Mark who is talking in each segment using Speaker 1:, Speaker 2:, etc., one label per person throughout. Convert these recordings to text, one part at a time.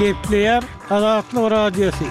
Speaker 1: Kepler Azatlyk Radiosu.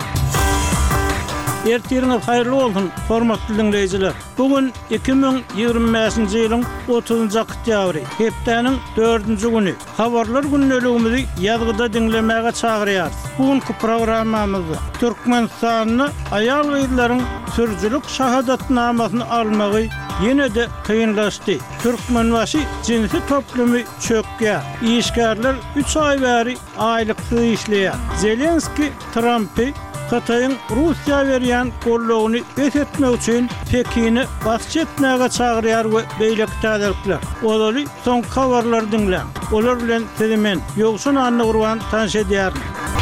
Speaker 1: Ertiriniz hayırlı olsun, hormatly dinleyijiler. Bugün 2025-nji ýylyň 30-njy oktýabry, hepdeniň 4-nji güni. Habarlar günneligimizi ýazgyda dinlemäge çagyrýar. Bugünkü programmamyzda Türkmenistanyny aýal gyzlaryň sürjülük şahadatnamasyny almagy ýene-de kynlaşdy. Türkmenbaşy jinsi toplumy çökýär. İşgärler 3 ay bäri aýlyksyz işleýär. Zelenski Trumpy Xitayň Russiýa berýän gollagyny etmek üçin Pekini basy etmäge çagyrýar we beýleki täzelikler. Olary soň habarlar dinlen. Olar bilen tezemen ýogşun anny gurban tanış edýär.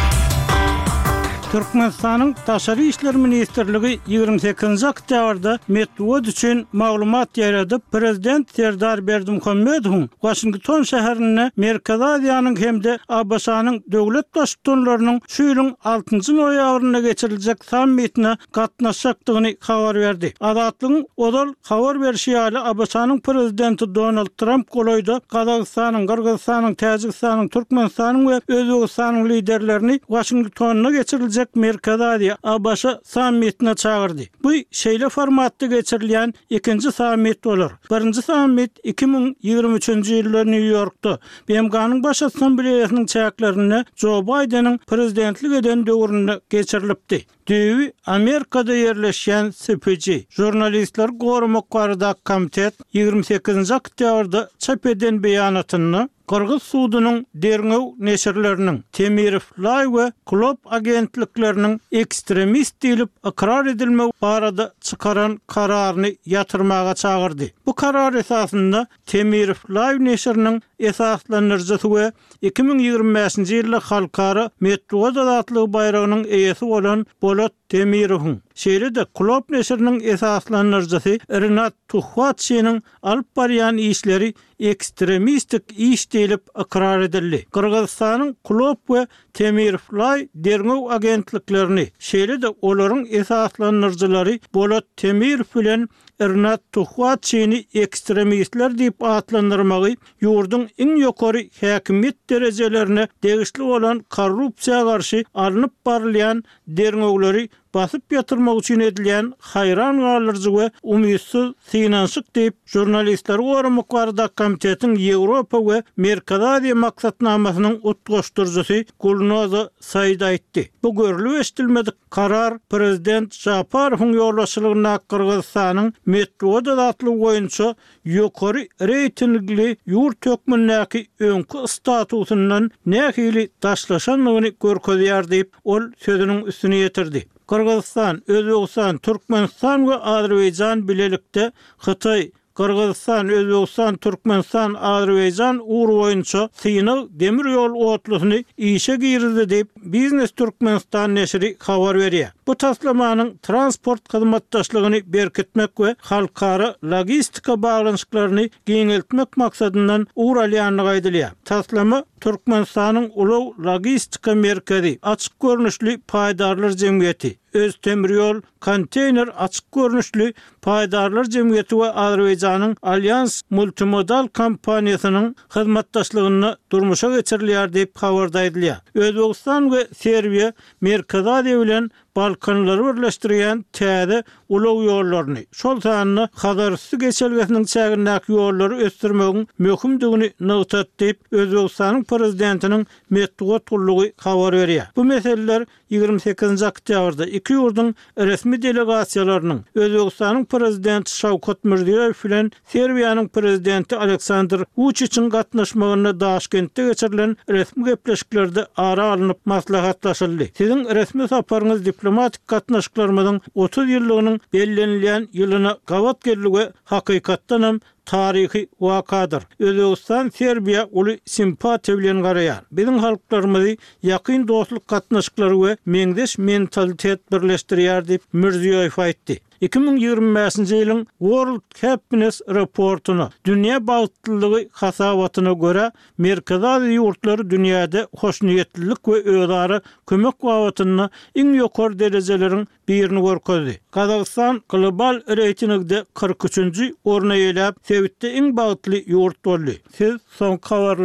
Speaker 1: Türkmenistanyň Taşary işler ministrligi 28-nji oktýabrda Medwed üçin maglumat ýaradyp, prezident Serdar Berdimuhammedow Washington şäherine Merkez Aziýanyň hemde Abaşanyň döwlet başçylarynyň şu ýylyň 6-njy noýabryna geçiriljek sammitine gatnaşjakdygyny habar berdi. Azatlygyň odal habar berişi ýaly Abaşanyň prezidenti Donald Trump golaýda Kazakstanyň, Kyrgyzstanyň, Täjikstanyň, Türkmenistanyň we Özbegistanyň liderlerini Washingtona geçiriljek Merkez Aziýa Abaşa sammitine çağırdı. Bu şeýle formatda geçirilýän ikinji sammit bolar. Birinji sammit 2023-nji ýylda New Yorkda BMG'nyň baş assambleýasynyň çäklerine Joe Biden'in prezidentlik eden döwründe geçirilipdi. Düýbi Amerikada ýerleşýän SPJ Jurnalistler Gorumak barada komitet 28-nji oktýabrda çap eden beýanatyny Kırgız suudynyň Derňew neşirleriniň Temirov Live we Klop agentlikleriniň ekstremist diýilip ikrar edilme barada çykaran kararyny ýatyrmaga çagyrdy. Bu karar esasynda Temirov Live neşiriniň esaslanyrjysy we 2025-nji ýylda halkara Medwed azatlygy bayragynyň eýesi bolan Bolat Temirowyň şeýle-de Klop neşiriniň esaslanyrjysy Renat Tuhwatçynyň alyp barýan işleri ekstremistik iş diýilip ikrar edildi. Kyrgyzstanyň Klop we Temirfly Derňew agentliklerini şeýle-de olaryň esaslanyrjylary Bolat Temir bilen Renat Tuhwatçyny ekstremistler diýip atlandyrmagy ýurduň iň ýokary häkimiýet derejelerine degişli bolan korrupsiýa garşy alınıp barylýan derňewleri basyp ýatyrmak üçin edilýän hayran galyjy we umydsuz synanşyk diýip jurnalistler Gorumak barada komitetiň Ýewropa we Merkez Aziýa maksatnamasynyň utgaşdyrjysy Gulnoza Saýid aýtdy. Bu görülip eşdilmedik karar prezident Japarowyň ýolbaşçylygyna Kyrgyzstanyň Medwed azatlygy boýunça ýokary reytingli ýurt hökümindäki öňkü statusundan nähili taşlaşanlygyny görkezýär diýip ol sözüniň üstüne ýetirdi. Kyrgyzstan, Özbegistan, Türkmenistan we Azerbaýjan bilelikde Xitay, Kyrgyzstan, Özbegistan, Türkmenistan, Azerbaýjan uğur boýunça synyk demir ýol otlusyny işe girdi diýip Biznes Türkmenistan neşri habar berýär. Bu taslamanyň transport hyzmatdaşlygyny berkitmek we halkara logistika baglanyşyklaryny giňeltmek maksadyndan uğralýanlygy aýdylýar. Taslama Türkmenistanyň Uly Logistika Merkezi, açyk görnüşli paýdarlar jemgyýeti, Öz temir ýol konteyner açyk görnüşli paýdarlar jemgyýeti we Azerbaýjanyň Alyans multimodal kompaniýasynyň hyzmatdaşlygyny durmuşa geçirilýär diýip habarda aýdylýar. Özbegistan we Serbiýa Merkez Aziýa bilen Balkanlary birleşdirýän täze ulag ýollaryny, şol sanyny Hazarysy geçelgesiniň çägindäki ýollary ösdürmegiň möhümdigini nygtat diýip Özbegistanyň prezidentiniň Medwed gullugy habar berýär. Bu meseleler 28-nji oktýabrda iki ýurduň resmi delegasiýalarynyň Özbegistanyň prezidenti Şawkat Mirziýoýew bilen Serbiýanyň prezidenti Aleksandr Vučićiň gatnaşmagyna Daşkentde geçirilen resmi gepleşiklerde ara alınıp maslahatlaşyldy. Siziň resmi saparyňyz diplomatik gatnaşyklarymyzyň 30 ýyllygynyň bellenilýän ýylyna gawat geldi hakykatdanam tarihi wakadyr. Özbegistan Serbiýa uly simpatiýa bilen garaýar. Biziň halklarymyzy ýakyn dostluk gatnaşyklary we meňdeş mentalitet birleşdirýär diýip Mirziýoýew aýtdy. 2025-nji ýylyň World Happiness raportuny dünýä bagtlylygy hasabatyna görä Merkez Aziýa ýurtlary dünýäde hoşnýetlilik we özara kömek babatyny iň ýokary derejeleriň birini görkezdi. Kazakystan global reytingde 43-nji orna ýelläp, sebitde iň bagtly ýurt boldy. Siz soň